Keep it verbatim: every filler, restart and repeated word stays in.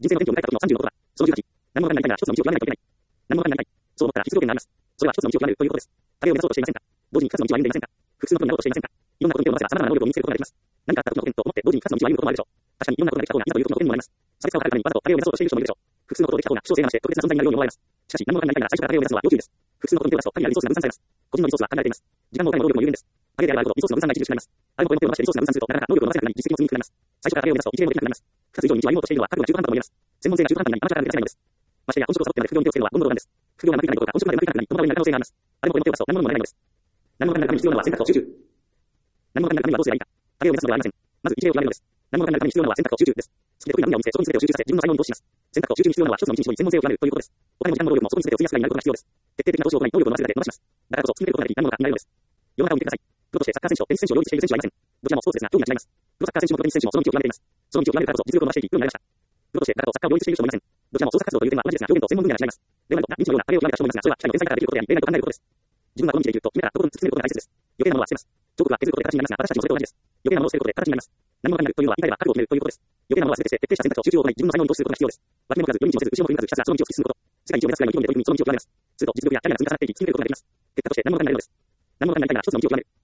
人生の転機を迎えた時のさんじゅうのことは、そのじゅうはち、何者かになりたいなら一つの道を極めないといけない。何者かになりたい。そう思ったら必須条件があります。それは一つの道を極めるということです。影を目指そうとしていませんか？同時に二つの道を歩んでいませんか？複数のことになろうとしていませんか？いろんなことに手を伸ばせば様々な能力を身につけることができます。何かあった時の点と思って同時に二つの道を歩むこともあるでしょう。確かにいろんなことができた方がいざという時の点にもなります。差別化を図るためにわざと影を目指そうとしている人もいるでしょう。複数のことをできた方が希少性が増して特別な存在になるように思われます。しかし何者かになりたいなら最初から影を目指すのは要注意です。複数のことに手を出すと神やリソースが分散されます。個人のリソースは限られています。時間もお金も労力も有限です。影であるほどリソースの分散が著しくなります。あることに手を伸ばしてリソースが分散するとなかなか能力を伸ばせなくなり実績も積みにくくなります。最初から影を目指すと一例もできなくなります。二つ以上に道を歩もうとしているのは覚悟が中途半端とも言えます。専門性が中途半端になりアマチュアから抜け出せないのです。ましてや本職をサボってまで副業に手をつけるのは言語道なんです。副業がうまくいかないことか本職までうまくいかなくなりこの場になる可能性があります。あることに手を出すと何者もなれないのです。何者かになるために必要なのは選択と集中。何者かになるためにはどうすればいいか。影を目指すのではありません。まず一例を極めるのです。何者かになるために必要なのは選択と集中です。好きで得意な分野を見つけ、そこに全てを集中させ、自分の才能に投資します。選択と集中に必要なのは一つの道に絞り、専門性を極めるということです。お金も時間も労力もそこに全てを費やすぐらいになることが必要です。徹底的な投資を行い、能力を伸ばせるだけ伸ばします。だからこそ、突き抜けることができ、何者かになれるのです。世の中を見てください。プロとしてサッカー選手とテニス選手を両立している選手はいません。どちらもスポーツですが、競技が違います。プロサッカー選手もプロテニス選手もその道を極めています。その道を極めるからこそ、実力を伸ばしていき、プロになりました。プロとしてだからとサッカーを両立している人もいません。どちらも創作活動という点は同じですが、表現と専門分野が違います。レオナルドが未知のような影を極めた人もいますが、それは機械の天才からできることであり、例外と考えることです。自分がこの道で言うと、決めたらとことん突き詰めることが大切です。余計なものは捨てます。彫刻は削ることで形になりますが、私たちもそれと同じです。余計なものを捨てることで形になります。何者かになるというのは、理解は覚悟を決めるということです。余計なものは捨てて徹底した選択と集中を行い、自分の才能に投資することが必要です。脇目も振らず、寄り道をせず、後ろも振り向かず、ひたすらその道を突き進むこと。世界一を目指すくらいの意気込みで取り組み、その道を極めます。すると実力やキャリアが積み重なっていき、突き抜けることができます。結果として何者かになりたいのです。何者かになりたいなら一つの道を極める。